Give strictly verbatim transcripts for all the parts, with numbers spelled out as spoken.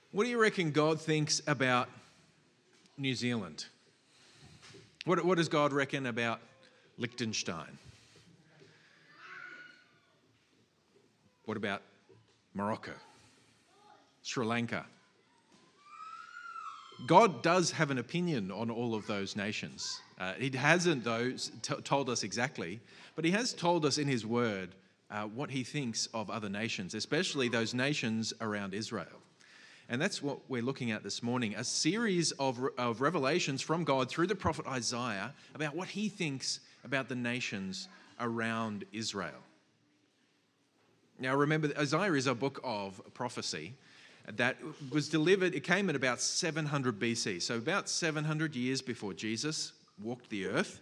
What do you reckon God thinks about New Zealand? What, what does God reckon about Liechtenstein? What about Morocco? Sri Lanka? God does have an opinion on all of those nations. Uh, he hasn't, though, t- told us exactly, but he has told us in his word uh, what he thinks of other nations, especially those nations around Israel. And that's what we're looking at this morning, a series of, of revelations from God through the prophet Isaiah about what he thinks about the nations around Israel. Now, remember, Isaiah is a book of prophecy that was delivered, it came at about seven hundred B C, so about seven hundred years before Jesus walked the earth.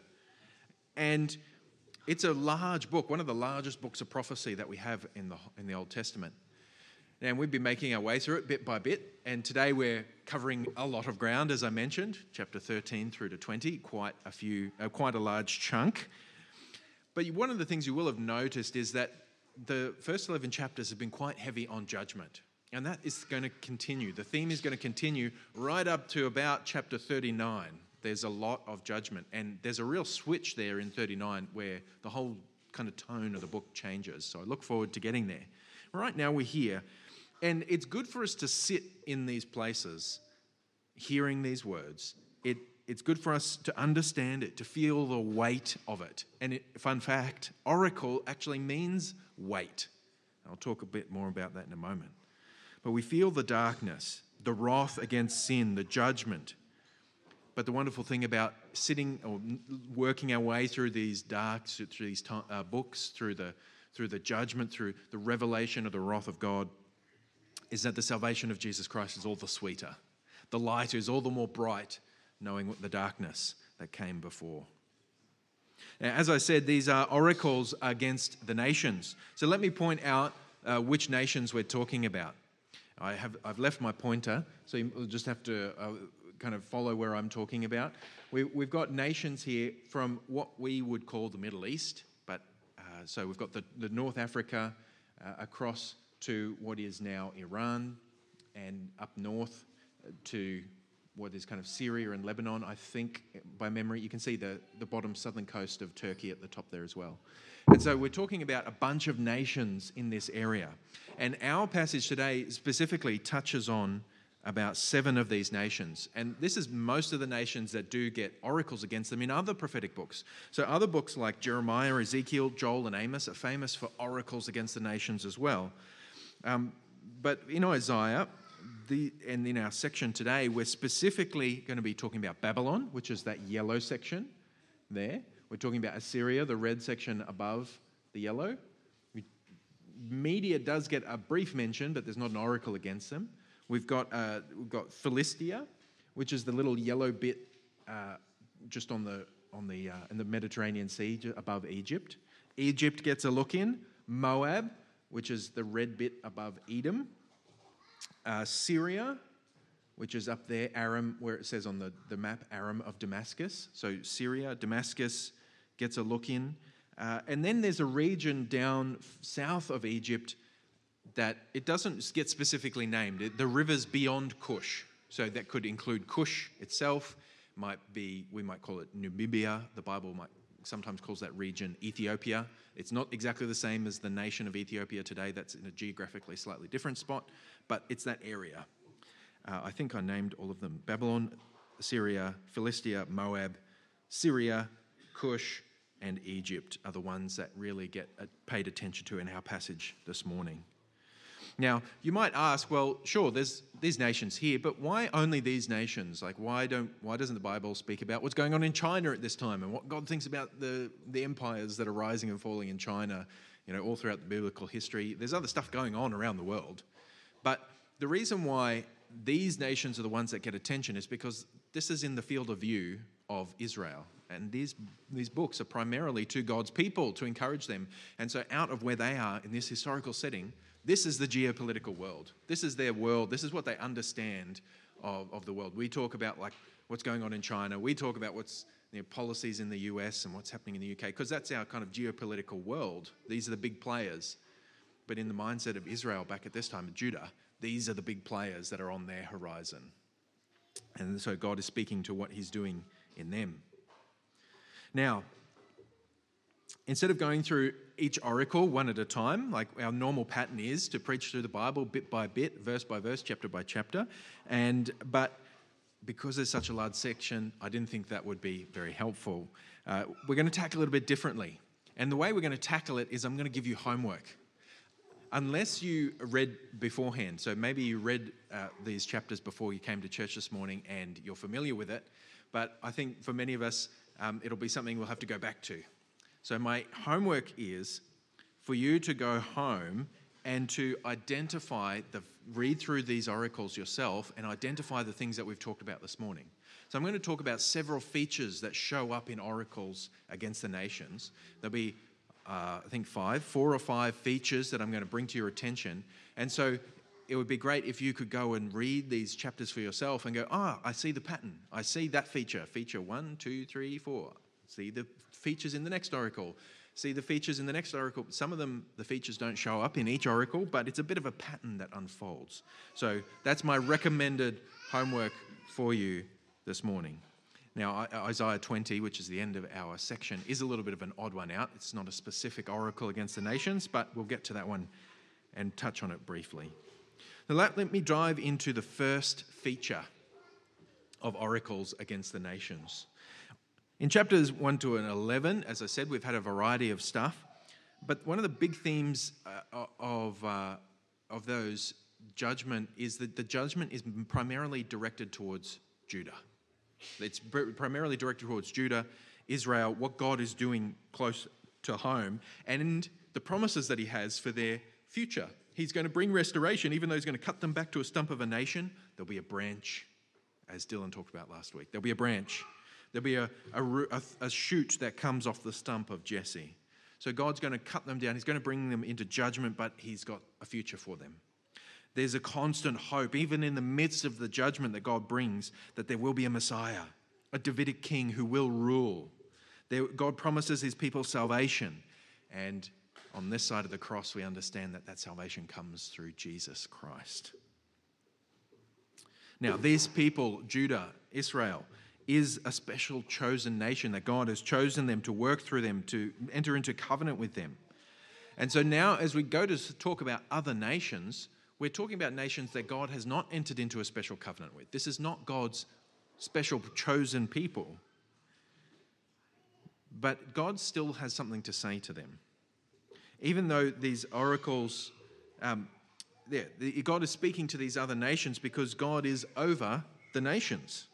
And it's a large book, one of the largest books of prophecy that we have in the in the Old Testament. And we've been making our way through it bit by bit, and today we're covering a lot of ground, as I mentioned, chapter thirteen through to twenty, quite a few, uh, quite a large chunk. But one of the things you will have noticed is that the first eleven chapters have been quite heavy on judgment. And that is going to continue. The theme is going to continue right up to about chapter thirty-nine. There's a lot of judgment. And there's a real switch there in thirty-nine where the whole kind of tone of the book changes. So I look forward to getting there. Right now we're here. And it's good for us to sit in these places, hearing these words. It, it's good for us to understand it, to feel the weight of it. And it, fun fact, oracle actually means weight. I'll talk a bit more about that in a moment. But we feel the darkness, the wrath against sin, the judgment. But the wonderful thing about sitting or working our way through these dark, through these uh, books, through the through the judgment, through the revelation of the wrath of God, is that the salvation of Jesus Christ is all the sweeter. The light is all the more bright, knowing the darkness that came before. Now, as I said, these are oracles against the nations. So let me point out uh, which nations we're talking about. I have, I've left my pointer, so you'll just have to uh, kind of follow where I'm talking about. We, we've got nations here from what we would call the Middle East, but uh, so we've got the, the North Africa uh, across to what is now Iran, and up north to what is kind of Syria and Lebanon, I think, by memory. You can see the, the bottom southern coast of Turkey at the top there as well. And so we're talking about a bunch of nations in this area. And our passage today specifically touches on about seven of these nations. And this is most of the nations that do get oracles against them in other prophetic books. So other books like Jeremiah, Ezekiel, Joel, and Amos are famous for oracles against the nations as well. Um, but in Isaiah, the, and in our section today, we're specifically going to be talking about Babylon, which is that yellow section there. We're talking about Assyria, the red section above the yellow. We, Media does get a brief mention, but there's not an oracle against them. We've got uh, we've got Philistia, which is the little yellow bit uh, just on the on the uh, in the Mediterranean Sea above Egypt. Egypt gets a look in. Moab, which is the red bit above Edom. Uh, Syria, which is up there, Aram, where it says on the, the map, Aram of Damascus. So Syria, Damascus gets a look in. Uh, and then there's a region down south of Egypt that it doesn't get specifically named. It, the rivers beyond Cush. So that could include Cush itself. Might be, we might call it Namibia. The Bible might sometimes calls that region Ethiopia. It's not exactly the same as the nation of Ethiopia today. That's in a geographically slightly different spot, but it's that area. Uh, I think I named all of them. Babylon, Syria, Philistia, Moab, Syria, Cush, and Egypt are the ones that really get paid attention to in our passage this morning. Now, you might ask, well, sure, there's these nations here, but why only these nations? Like, why don't, why doesn't the Bible speak about what's going on in China at this time and what God thinks about the, the empires that are rising and falling in China, you know, all throughout the biblical history? There's other stuff going on around the world. But the reason why these nations are the ones that get attention is because this is in the field of view of Israel. And these these books are primarily to God's people, to encourage them. And so out of where they are in this historical setting, this is the geopolitical world. This is their world. This is what they understand of, of the world. We talk about like what's going on in China. We talk about what's, you know, policies in the U S and what's happening in the U K, because that's our kind of geopolitical world. These are the big players. But in the mindset of Israel back at this time, Judah, these are the big players that are on their horizon. And so God is speaking to what he's doing in them. Now, instead of going through each oracle one at a time, like our normal pattern is to preach through the Bible bit by bit, verse by verse, chapter by chapter, and but because there's such a large section, I didn't think that would be very helpful. Uh, we're going to tackle it a bit differently. And the way we're going to tackle it is I'm going to give you homework. Unless you read beforehand, so maybe you read uh, these chapters before you came to church this morning and you're familiar with it, but I think for many of us, um, it'll be something we'll have to go back to. So my homework is for you to go home and to identify, the read through these oracles yourself and identify the things that we've talked about this morning. So I'm going to talk about several features that show up in oracles against the nations. There'll be, uh, I think, five, four or five features that I'm going to bring to your attention. And so it would be great if you could go and read these chapters for yourself and go, ah, I see the pattern. I see that feature. Feature one, two, three, four. See the features in the next oracle. See the features in the next oracle. Some of them, the features don't show up in each oracle, but it's a bit of a pattern that unfolds. So that's my recommended homework for you this morning. Now, Isaiah twenty, which is the end of our section, is a little bit of an odd one out. It's not a specific oracle against the nations, but we'll get to that one and touch on it briefly. Now, let, let me dive into the first feature of oracles against the nations. In chapters one to eleven, as I said, we've had a variety of stuff, but one of the big themes uh, of, uh, of those judgment is that the judgment is primarily directed towards Judah. It's primarily directed towards Judah, Israel, what God is doing close to home, and the promises that he has for their future. He's going to bring restoration, even though he's going to cut them back to a stump of a nation. There'll be a branch, as Dylan talked about last week. There'll be a branch. There'll be a, a, a, a shoot that comes off the stump of Jesse. So God's going to cut them down. He's going to bring them into judgment, but he's got a future for them. There's a constant hope, even in the midst of the judgment that God brings, that there will be a Messiah, a Davidic king who will rule. There, God promises his people salvation. And on this side of the cross, we understand that that salvation comes through Jesus Christ. Now, these people, Judah, Israel, is a special chosen nation that God has chosen them to work through them, to enter into covenant with them. And so now as we go to talk about other nations, we're talking about nations that God has not entered into a special covenant with. This is not God's special chosen people. But God still has something to say to them. Even though these oracles, um, yeah, God is speaking to these other nations because God is over the nations.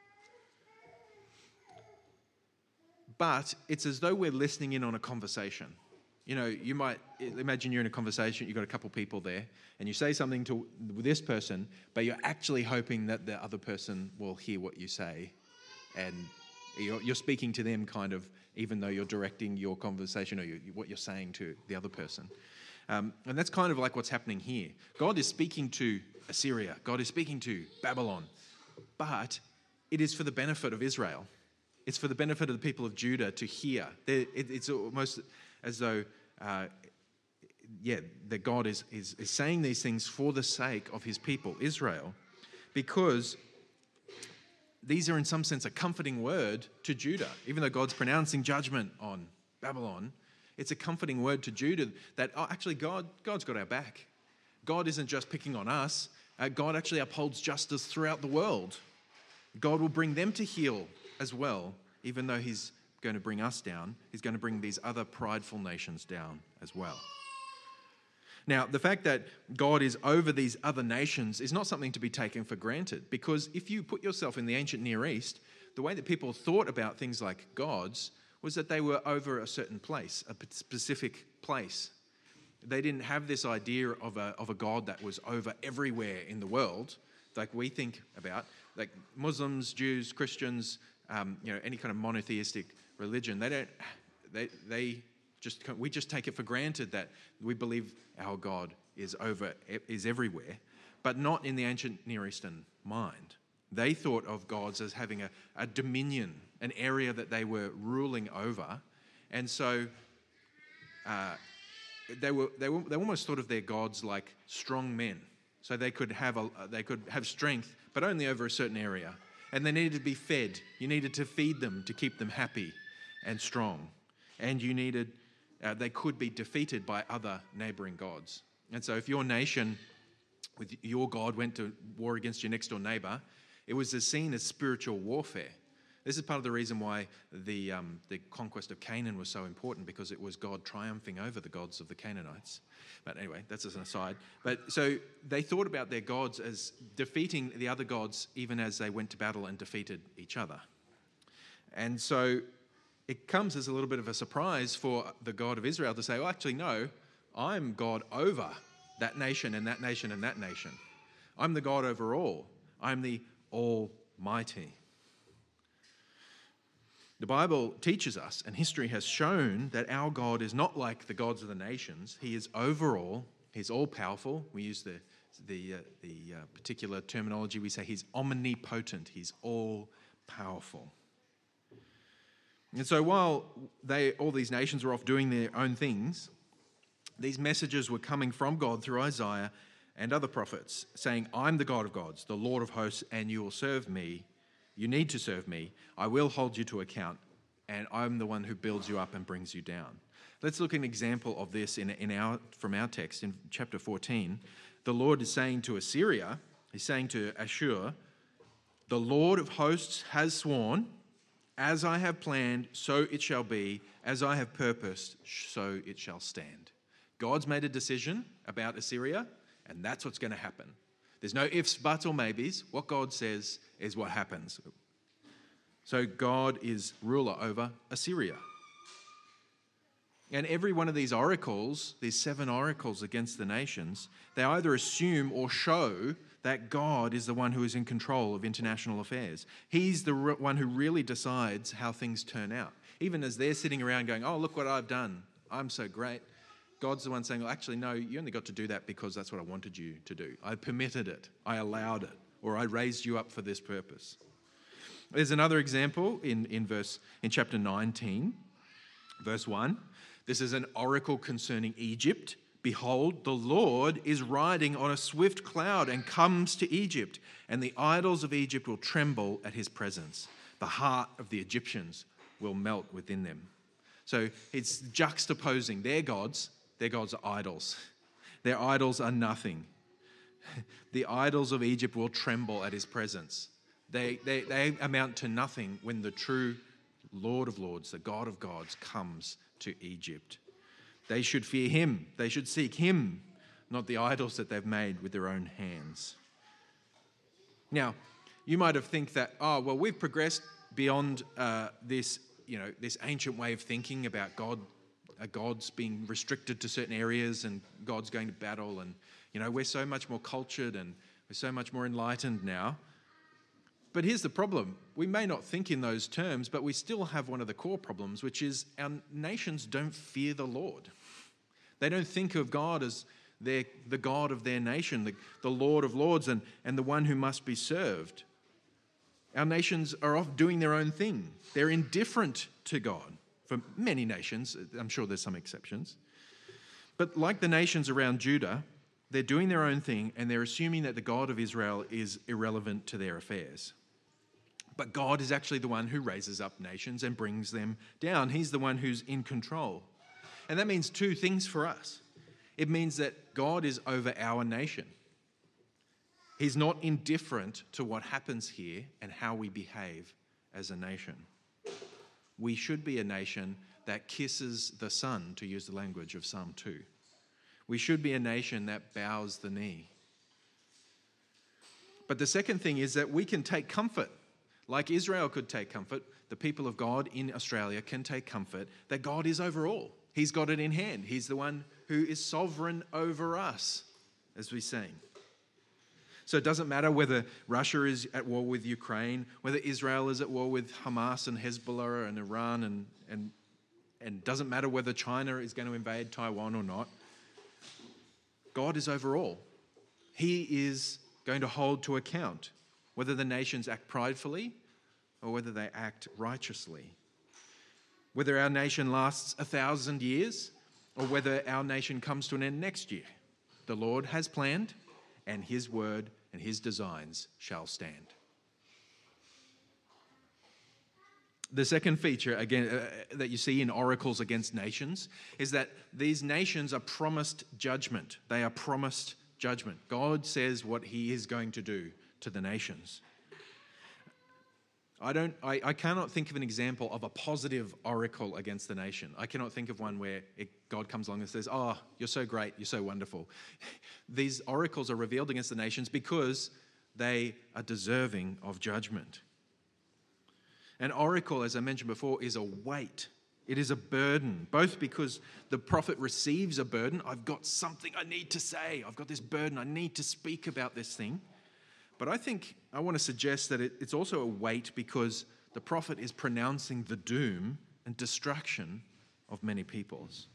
But it's as though we're listening in on a conversation. You know, you might imagine you're in a conversation, you've got a couple people there, and you say something to this person, but you're actually hoping that the other person will hear what you say. And you're, you're speaking to them kind of, even though you're directing your conversation or you, what you're saying to the other person. Um, and that's kind of like what's happening here. God is speaking to Assyria. God is speaking to Babylon. But it is for the benefit of Israel. It's for the benefit of the people of Judah to hear. It, it's almost as though, uh, yeah, that God is, is, is saying these things for the sake of his people, Israel, because these are in some sense a comforting word to Judah. Even though God's pronouncing judgment on Babylon, it's a comforting word to Judah that, oh, actually, God, God's got our back. God isn't just picking on us. Uh, God actually upholds justice throughout the world. God will bring them to heel as well, even though he's going to bring us down, he's going to bring these other prideful nations down as well. Now, the fact that God is over these other nations is not something to be taken for granted, because if you put yourself in the ancient Near East, the way that people thought about things like gods was that they were over a certain place, a specific place. They didn't have this idea of a, of a God that was over everywhere in the world, like we think about, like Muslims, Jews, Christians, um, you know, any kind of monotheistic religion. They don't, they, they just, we just take it for granted that we believe our God is over, is everywhere, but not in the ancient Near Eastern mind. They thought of gods as having a, a dominion, an area that they were ruling over, and so uh, they were they were they almost thought of their gods like strong men, so they could have a, they could have strength, but only over a certain area. And they needed to be fed. You needed to feed them to keep them happy and strong. And you needed, uh, they could be defeated by other neighboring gods. And so if your nation with your God went to war against your next door neighbor, it was seen as spiritual warfare. This is part of the reason why the um, the conquest of Canaan was so important, because it was God triumphing over the gods of the Canaanites. But anyway, that's as an aside. But so they thought about their gods as defeating the other gods even as they went to battle and defeated each other. And so it comes as a little bit of a surprise for the God of Israel to say, well, actually, no, I'm God over that nation and that nation and that nation. I'm the God over all. I'm the Almighty. The Bible teaches us, and history has shown, that our God is not like the gods of the nations. He is overall. He's all-powerful. We use the the uh, the uh, particular terminology. We say he's omnipotent. He's all-powerful. And so while they all these nations were off doing their own things, these messages were coming from God through Isaiah and other prophets, saying, I'm the God of gods, the Lord of hosts, and you will serve me. You need to serve me. I will hold you to account, and I'm the one who builds you up and brings you down. Let's look at an example of this in, in our from our text in chapter fourteen. The Lord is saying to Assyria, he's saying to Ashur, the Lord of hosts has sworn, as I have planned, so it shall be, as I have purposed, so it shall stand. God's made a decision about Assyria, and that's what's going to happen. There's no ifs, buts, or maybes. What God says is what happens. So God is ruler over Assyria. And every one of these oracles, these seven oracles against the nations, they either assume or show that God is the one who is in control of international affairs. He's the one who really decides how things turn out. Even as they're sitting around going, oh, look what I've done. I'm so great. God's the one saying, well, actually, no, you only got to do that because that's what I wanted you to do. I permitted it. I allowed it. Or I raised you up for this purpose. There's another example in, in, verse, in chapter nineteen, verse one. This is an oracle concerning Egypt. Behold, the Lord is riding on a swift cloud and comes to Egypt, and the idols of Egypt will tremble at his presence. The heart of the Egyptians will melt within them. So it's juxtaposing their gods. Their gods are idols. Their idols are nothing. The idols of Egypt will tremble at his presence. They, they, they amount to nothing when the true Lord of Lords, the God of gods, comes to Egypt. They should fear him. They should seek him, not the idols that they've made with their own hands. Now, you might have think that, oh, well, we've progressed beyond uh, this, you know, this ancient way of thinking about God. Uh, God's being restricted to certain areas and God's going to battle, and you know we're so much more cultured and we're so much more enlightened now. But here's the problem. We may not think in those terms, but we still have one of the core problems, which is our nations don't fear the Lord. They don't think of God as their, the God of their nation, the, the Lord of Lords, and, and the one who must be served. Our nations are off doing their own thing. They're indifferent to God. For many nations, I'm sure there's some exceptions. But like the nations around Judah, they're doing their own thing and they're assuming that the God of Israel is irrelevant to their affairs. But God is actually the one who raises up nations and brings them down. He's the one who's in control. And that means two things for us. It means that God is over our nation. He's not indifferent to what happens here and how we behave as a nation. We should be a nation that kisses the Son, to use the language of Psalm two. We should be a nation that bows the knee. But the second thing is that we can take comfort. Like Israel could take comfort, the people of God in Australia can take comfort that God is over all. He's got it in hand. He's the one who is sovereign over us, as we sing. So it doesn't matter whether Russia is at war with Ukraine, whether Israel is at war with Hamas and Hezbollah and Iran, and and and doesn't matter whether China is going to invade Taiwan or not. God is over all. He is going to hold to account whether the nations act pridefully or whether they act righteously. Whether our nation lasts a thousand years or whether our nation comes to an end next year. The Lord has planned, and his word and his designs shall stand. The second feature, again, uh, that you see in oracles against nations is that these nations are promised judgment. They are promised judgment. God says what he is going to do to the nations. I don't. I, I cannot think of an example of a positive oracle against the nation. I cannot think of one where it, God comes along and says, "Oh, you're so great, you're so wonderful." These oracles are revealed against the nations because they are deserving of judgment. An oracle, as I mentioned before, is a weight. It is a burden, both because the prophet receives a burden. I've got something I need to say. I've got this burden. I need to speak about this thing. But I think I want to suggest that it, it's also a weight because the prophet is pronouncing the doom and destruction of many peoples.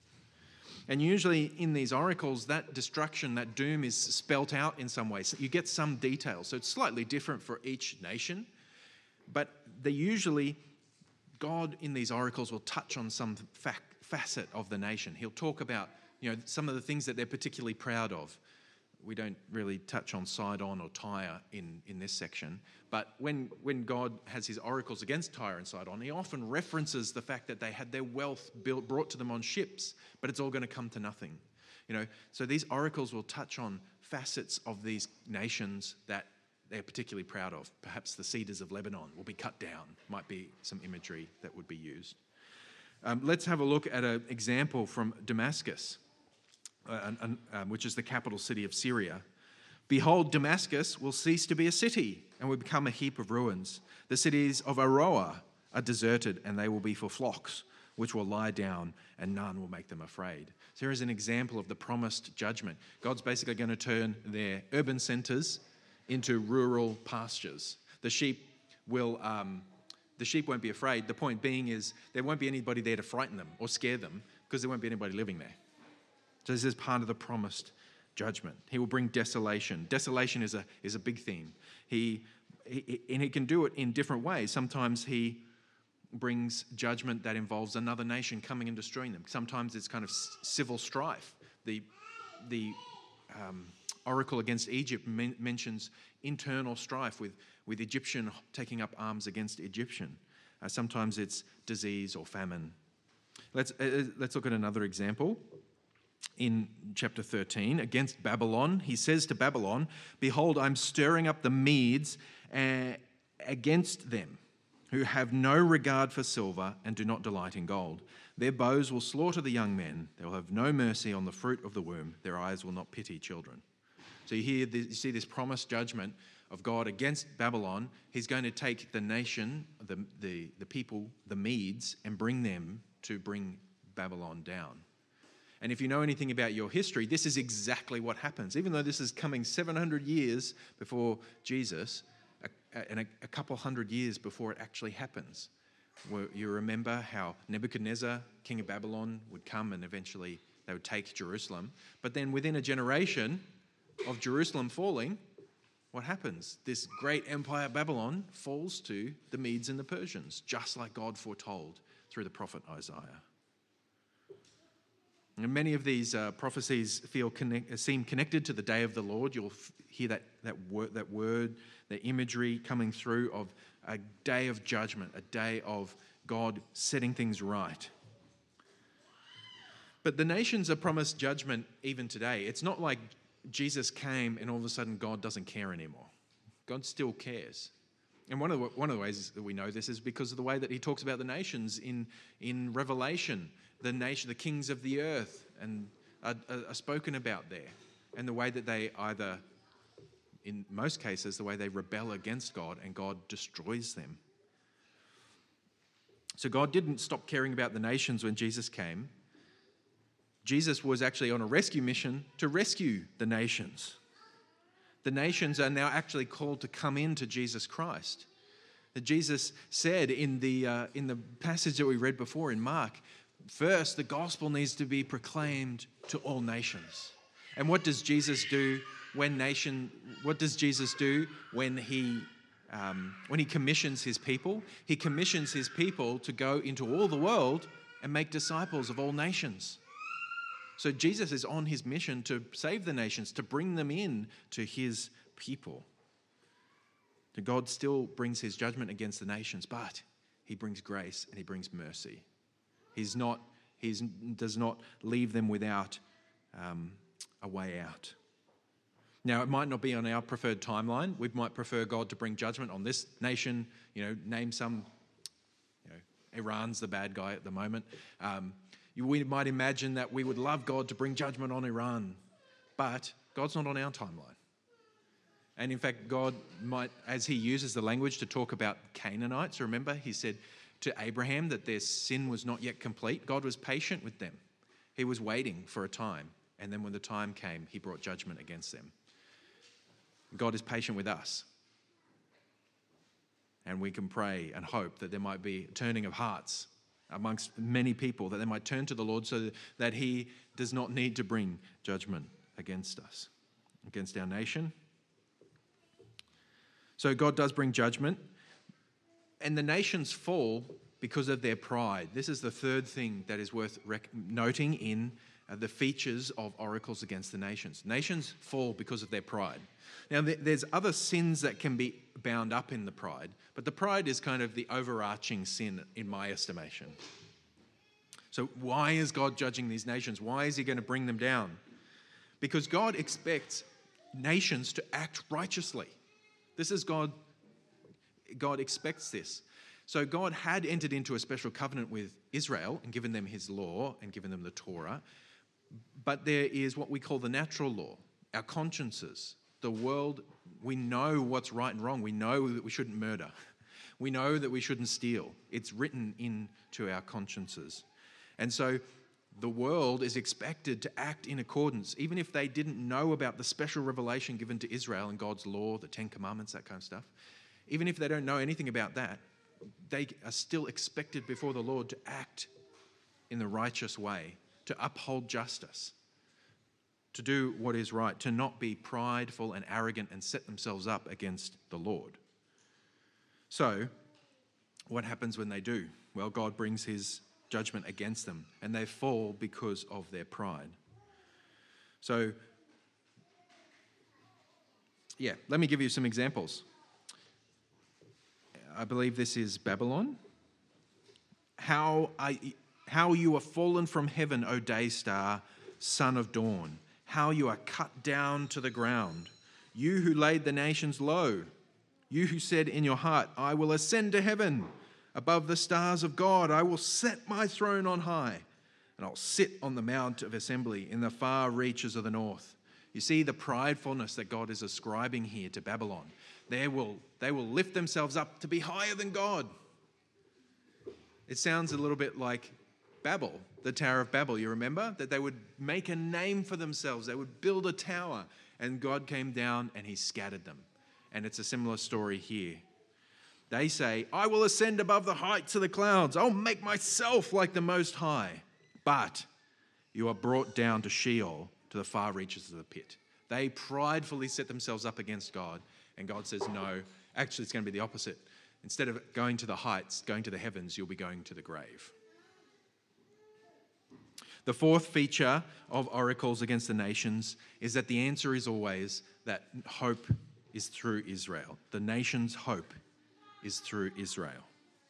And usually in these oracles, that destruction, that doom is spelt out in some way. So you get some details. So it's slightly different for each nation. But they usually, God in these oracles will touch on some fac- facet of the nation. He'll talk about, you know, some of the things that they're particularly proud of. We don't really touch on Sidon or Tyre in, in this section. But when, when God has his oracles against Tyre and Sidon, he often references the fact that they had their wealth built, brought to them on ships, but it's all going to come to nothing. You know, so these oracles will touch on facets of these nations that they're particularly proud of. Perhaps the cedars of Lebanon will be cut down, might be some imagery that would be used. Um, let's have a look at an example from Damascus. Uh, um, which is the capital city of Syria. Behold, Damascus will cease to be a city and will become a heap of ruins. The cities of Aroer are deserted, and they will be for flocks, which will lie down, and none will make them afraid. So here is an example of the promised judgment. God's basically going to turn their urban centres into rural pastures. The sheep will, um, the sheep won't be afraid. The point being is there won't be anybody there to frighten them or scare them because there won't be anybody living there. So this is part of the promised judgment. He will bring desolation. Desolation is a is a big theme. He, he and he can do it in different ways. Sometimes he brings judgment that involves another nation coming and destroying them. Sometimes it's kind of civil strife. The the um, oracle against Egypt men- mentions internal strife with with Egyptian taking up arms against Egyptian. Uh, sometimes it's disease or famine. Let's uh, let's look at another example. In chapter thirteen, against Babylon, he says to Babylon, "Behold, I'm stirring up the Medes uh, against them, who have no regard for silver and do not delight in gold. Their bows will slaughter the young men. They will have no mercy on the fruit of the womb. Their eyes will not pity children." So you hear, this, you see this promised judgment of God against Babylon. He's going to take the nation, the the, the people, the Medes, and bring them to bring Babylon down. And if you know anything about your history, this is exactly what happens. Even though this is coming seven hundred years before Jesus, a, and a, a couple hundred years before it actually happens. You remember how Nebuchadnezzar, king of Babylon, would come and eventually they would take Jerusalem. But then within a generation of Jerusalem falling, what happens? This great empire Babylon falls to the Medes and the Persians, just like God foretold through the prophet Isaiah. And many of these uh, prophecies feel connect, seem connected to the day of the Lord. You'll f- hear that that word, that word, the imagery coming through of a day of judgment, a day of God setting things right. But the nations are promised judgment even today. It's not like Jesus came and all of a sudden God doesn't care anymore. God still cares. And one of the, one of the ways that we know this is because of the way that he talks about the nations in, in Revelation. The nation, the kings of the earth, and are, are spoken about there, and the way that they either, in most cases, the way they rebel against God and God destroys them. So God didn't stop caring about the nations when Jesus came. Jesus was actually on a rescue mission to rescue the nations. The nations are now actually called to come into Jesus Christ. That Jesus said in the uh, in the passage that we read before in Mark, first, the gospel needs to be proclaimed to all nations. And what does Jesus do when nation? What does Jesus do when he um, when he commissions his people? He commissions his people to go into all the world and make disciples of all nations. So Jesus is on his mission to save the nations, to bring them in to his people. God still brings his judgment against the nations, but he brings grace and he brings mercy. He's not, he does not leave them without um, a way out. Now, it might not be on our preferred timeline. We might prefer God to bring judgment on this nation. You know, name some, you know, Iran's the bad guy at the moment. Um, we might imagine that we would love God to bring judgment on Iran, but God's not on our timeline. And in fact, God might, as he uses the language to talk about Canaanites, remember, he said to Abraham that their sin was not yet complete. God was patient with them. He was waiting for a time. And then when the time came, he brought judgment against them. God is patient with us. And we can pray and hope that there might be a turning of hearts amongst many people, that they might turn to the Lord so that he does not need to bring judgment against us, against our nation. So God does bring judgment, and the nations fall because of their pride. This is the third thing that is worth rec- noting in uh, the features of oracles against the nations. Nations fall because of their pride. Now, th- there's other sins that can be bound up in the pride, but the pride is kind of the overarching sin in my estimation. So why is God judging these nations? Why is he going to bring them down? Because God expects nations to act righteously. This is God, God expects this. So God had entered into a special covenant with Israel and given them his law and given them the Torah. But there is what we call the natural law, our consciences. The world, we know what's right and wrong. We know that we shouldn't murder. We know that we shouldn't steal. It's written into our consciences. And so the world is expected to act in accordance, even if they didn't know about the special revelation given to Israel and God's law, the Ten Commandments, that kind of stuff. Even if they don't know anything about that, they are still expected before the Lord to act in the righteous way, to uphold justice, to do what is right, to not be prideful and arrogant and set themselves up against the Lord. So, what happens when they do? Well, God brings his judgment against them, and they fall because of their pride. So, yeah, let me give you some examples. I believe this is Babylon. How, I, how you are fallen from heaven, O day star, son of dawn. How you are cut down to the ground. You who laid the nations low. You who said in your heart, I will ascend to heaven. Above the stars of God, I will set my throne on high, and I'll sit on the mount of assembly in the far reaches of the north. You see the pridefulness that God is ascribing here to Babylon. They will, they will lift themselves up to be higher than God. It sounds a little bit like Babel, the Tower of Babel. You remember? That they would make a name for themselves. They would build a tower, and God came down and he scattered them. And it's a similar story here. They say, I will ascend above the heights of the clouds. I'll make myself like the Most High. But you are brought down to Sheol, to the far reaches of the pit. They pridefully set themselves up against God. And God says, no, actually it's going to be the opposite. Instead of going to the heights, going to the heavens, you'll be going to the grave. The fourth feature of oracles against the nations is that the answer is always that hope is through Israel. The nation's hope is through Israel.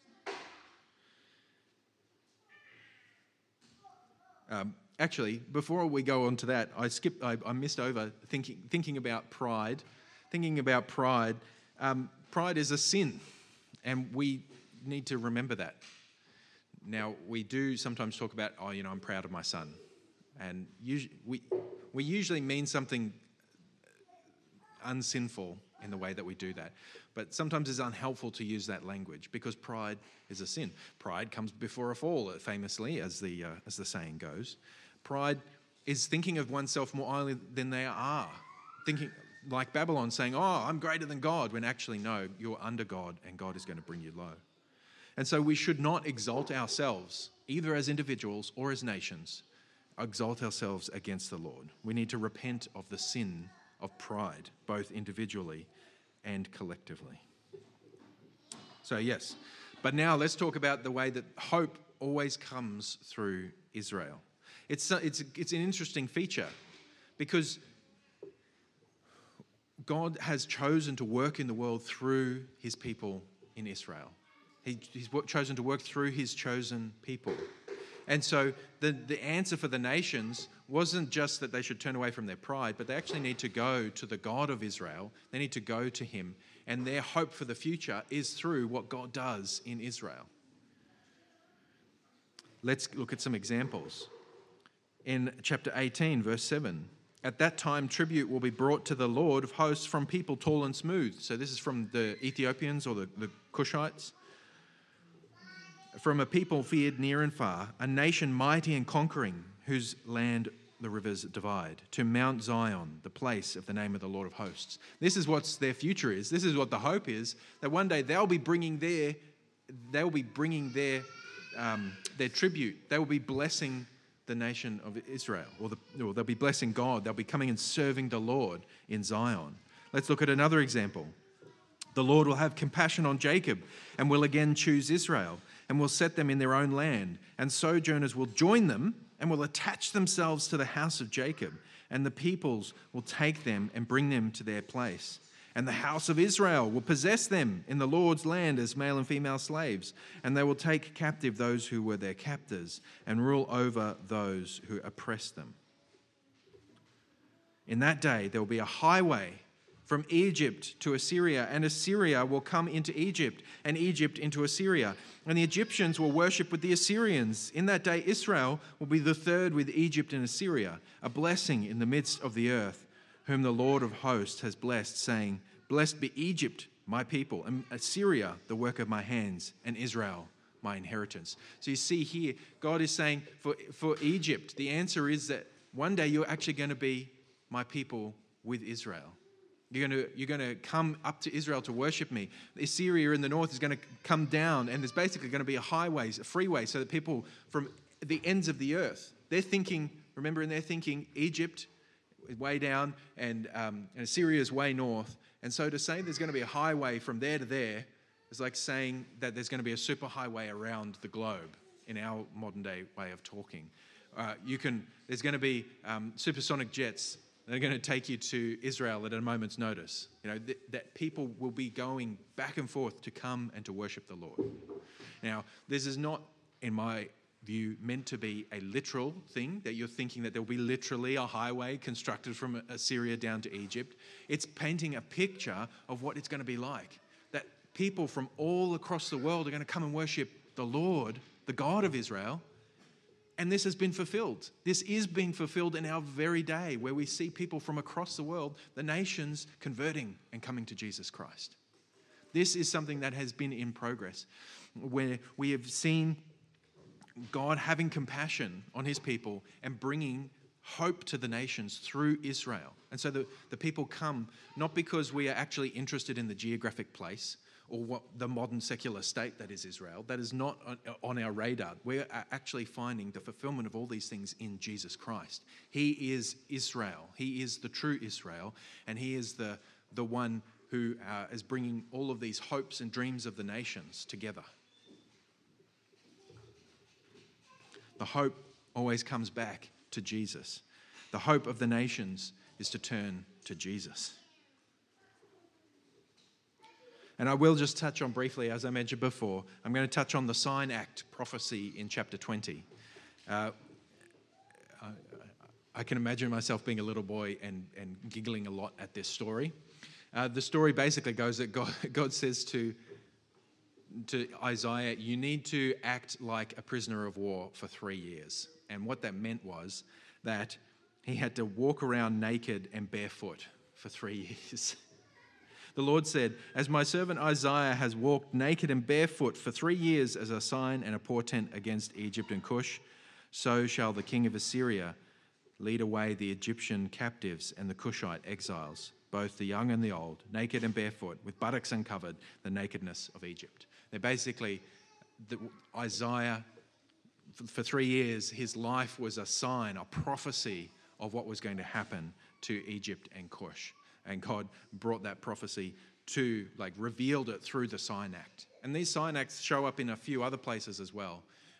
Um, actually, before we go on to that, I skipped. I, I missed over thinking thinking about pride. Thinking about pride. Um, pride is a sin, and we need to remember that. Now, we do sometimes talk about, oh, you know, I'm proud of my son, and usually, we we usually mean something unsinful in the way that we do that. But sometimes it's unhelpful to use that language because pride is a sin. Pride comes before a fall, famously, as the uh, as the saying goes. Pride is thinking of oneself more highly than they are. Thinking like Babylon, saying, oh, I'm greater than God, when actually, no, you're under God and God is going to bring you low. And so we should not exalt ourselves, either as individuals or as nations, exalt ourselves against the Lord. We need to repent of the sin of pride, both individually and collectively. So yes, but now let's talk about the way that hope always comes through Israel. It's, it's, it's an interesting feature because God has chosen to work in the world through his people in Israel. He, he's chosen to work through his chosen people. And so the, the answer for the nations wasn't just that they should turn away from their pride, but they actually need to go to the God of Israel. They need to go to him. And their hope for the future is through what God does in Israel. Let's look at some examples. In chapter eighteen, verse seven, at that time tribute will be brought to the Lord of hosts from people tall and smooth. So this is from the Ethiopians or the, the Cushites. From a people feared near and far, a nation mighty and conquering, whose land the rivers divide, to Mount Zion, the place of the name of the Lord of hosts. This is what their future is. This is what the hope is, that one day they'll be bringing their, they'll be bringing their, um, their tribute. They will be blessing the nation of Israel, or, the, or they'll be blessing God. They'll be coming and serving the Lord in Zion. Let's look at another example. The Lord will have compassion on Jacob and will again choose Israel and will set them in their own land. And sojourners will join them and will attach themselves to the house of Jacob. And the peoples will take them and bring them to their place. And the house of Israel will possess them in the Lord's land as male and female slaves. And they will take captive those who were their captors and rule over those who oppressed them. In that day there will be a highway from Egypt to Assyria, and Assyria will come into Egypt, and Egypt into Assyria. And the Egyptians will worship with the Assyrians. In that day Israel will be the third with Egypt and Assyria, a blessing in the midst of the earth, whom the Lord of hosts has blessed, saying, Blessed be Egypt, my people, and Assyria, the work of my hands, and Israel, my inheritance. So you see here, God is saying for, for Egypt, the answer is that one day you're actually going to be my people with Israel. You're going to, you're going to come up to Israel to worship me. Assyria in the north is going to come down, and there's basically going to be a highway, a freeway, so that people from the ends of the earth, they're thinking, remember in their thinking, Egypt is way down and, um, and Assyria is way north. And so to say there's going to be a highway from there to there is like saying that there's going to be a superhighway around the globe in our modern day way of talking. Uh, you can, there's going to be um, supersonic jets. They're going to take you to Israel at a moment's notice. You know, th- that people will be going back and forth to come and to worship the Lord. Now, this is not, in my view, meant to be a literal thing, that you're thinking that there will be literally a highway constructed from Assyria down to Egypt. It's painting a picture of what it's going to be like. That people from all across the world are going to come and worship the Lord, the God of Israel. And this has been fulfilled. This is being fulfilled in our very day, where we see people from across the world, the nations, converting and coming to Jesus Christ. This is something that has been in progress, where we have seen God having compassion on his people and bringing hope to the nations through Israel. And so the, the people come not because we are actually interested in the geographic place, or what the modern secular state that is Israel. That is not on, on our radar. We're actually finding the fulfillment of all these things in Jesus Christ. He is Israel. He is the true Israel, and he is the, the one who uh, is bringing all of these hopes and dreams of the nations together. The hope always comes back to Jesus. The hope of the nations is to turn to Jesus. And I will just touch on briefly, as I mentioned before, I'm going to touch on the sign act prophecy in chapter twenty. Uh, I, I can imagine myself being a little boy and, and giggling a lot at this story. Uh, the story basically goes that God, God says to, to Isaiah, you need to act like a prisoner of war for three years. And what that meant was that he had to walk around naked and barefoot for three years. The Lord said, as my servant Isaiah has walked naked and barefoot for three years as a sign and a portent against Egypt and Cush, so shall the king of Assyria lead away the Egyptian captives and the Cushite exiles, both the young and the old, naked and barefoot, with buttocks uncovered, the nakedness of Egypt. They're basically, the, Isaiah, for, for three years, his life was a sign, a prophecy of what was going to happen to Egypt and Cush. And God brought that prophecy to, like, revealed it through the sign act. And these sign acts show up in a few other places as well.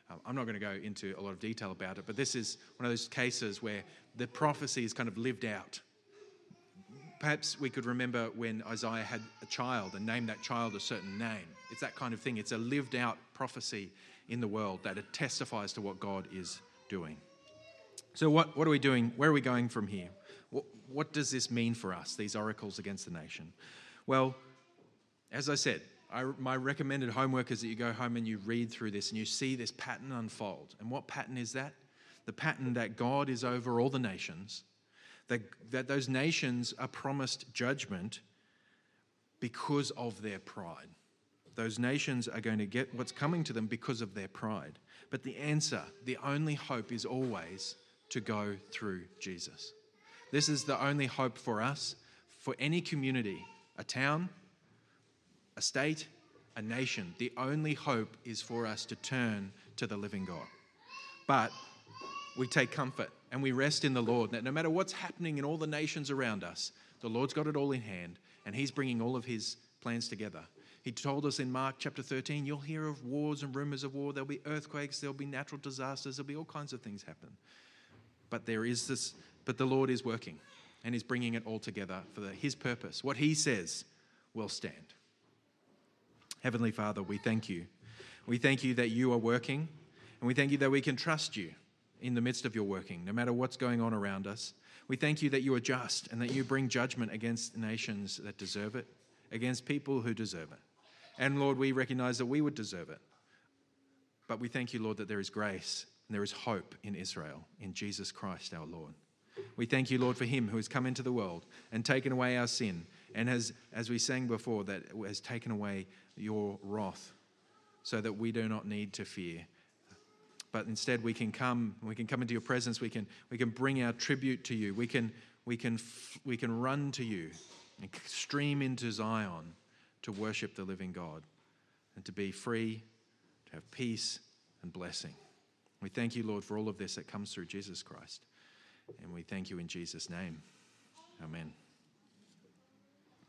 Uh, I'm not going to go into a lot of detail about it, but this is one of those cases where the prophecy is kind of lived out. Perhaps we could remember when Isaiah had a child and named that child a certain name. It's that kind of thing. It's a lived out prophecy in the world that it testifies to what God is doing. So what, what are we doing? Where are we going from here? What, what does this mean for us, these oracles against the nation? Well, as I said, I, my recommended homework is that you go home and you read through this and you see this pattern unfold. And what pattern is that? The pattern that God is over all the nations, that, that those nations are promised judgment because of their pride. Those nations are going to get what's coming to them because of their pride. But the answer, the only hope is always to go through Jesus. This is the only hope for us, for any community, a town, a state, a nation. The only hope is for us to turn to the living God. But we take comfort and we rest in the Lord that no matter what's happening in all the nations around us, the Lord's got it all in hand and he's bringing all of his plans together. He told us in Mark chapter thirteen, you'll hear of wars and rumors of war. There'll be earthquakes, there'll be natural disasters, there'll be all kinds of things happen. But there is this, but the Lord is working and he's bringing it all together for the, his purpose. What he says will stand. Heavenly Father, we thank you. We thank you that you are working, and we thank you that we can trust you in the midst of your working, no matter what's going on around us. We thank you that you are just and that you bring judgment against nations that deserve it, against people who deserve it. And Lord, we recognize that we would deserve it. But we thank you, Lord, that there is grace and there is hope in Israel, in Jesus Christ our Lord. We thank you, Lord, for him who has come into the world and taken away our sin and has, as we sang before, that has taken away your wrath so that we do not need to fear. But instead we can come, we can come into your presence, we can, we can bring our tribute to you, we can, we can, we can run to you and stream into Zion to worship the living God and to be free, to have peace and blessing. We thank you, Lord, for all of this that comes through Jesus Christ. And we thank you in Jesus' name. Amen.